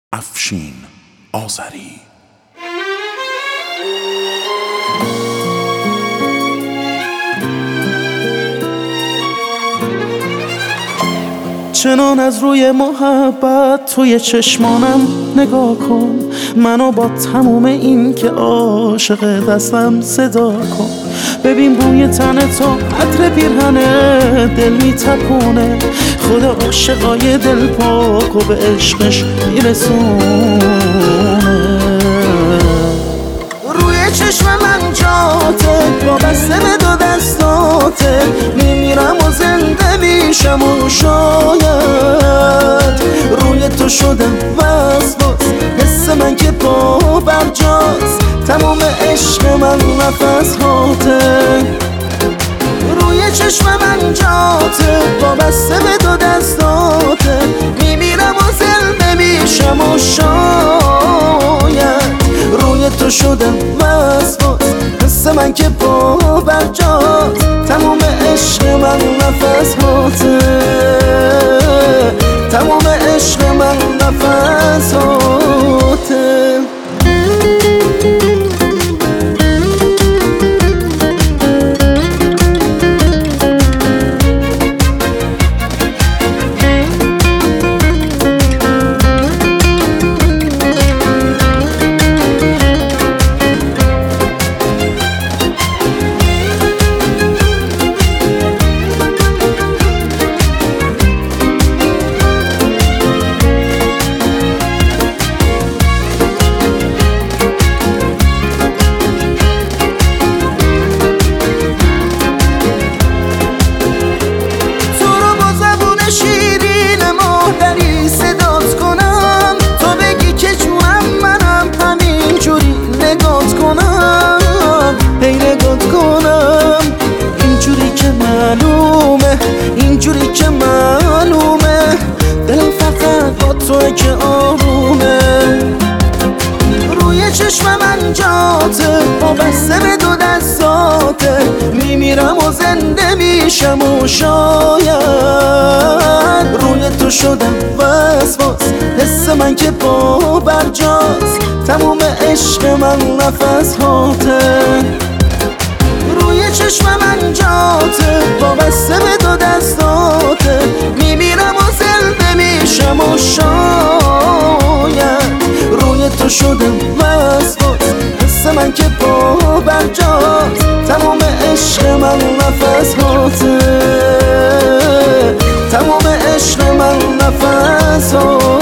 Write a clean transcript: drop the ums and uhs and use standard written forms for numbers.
افشین آذری. چنان از روی محبت توی چشمانم نگاه کن، منو با تموم این که عاشق دستم صدا کن. ببین بوی تن تو عطر پیرهنه دل میتپونه، خدا عاشقای دل پاک و به عشقش میرسونه. روی چشم من جاته وابسته به دو دستاته، میمیرم و زنده میشم و شاید روی تو شدم وسواس، حس من که پا برجاست، تمام عشق من نفس هاته. روی چشم من جاته وابسته به دو دستاته، میمیرم و زنده میشم و شاید روی تو شدم وسواس، حس من که پا برجاست، تمام عشق من نفس هاته، تمام عشق من نفس هاته. اینجوری که معلومه دلم فقط با توی که آرومه. روی چشم من جاته وابسته به دو دستاته، میمیرم و زنده میشم و شاید روی تو شدم وسواس، حس من که پا برجاست، تموم عشق من نفس هاته. روی چشم من جاته وابسته به دو دستاته، میمیرم و زنده میشم و شاید روی تو شدم وسواس، حس من که پا برجاست، تمام عشق من نفس هاته، تمام عشق من نفس هاته.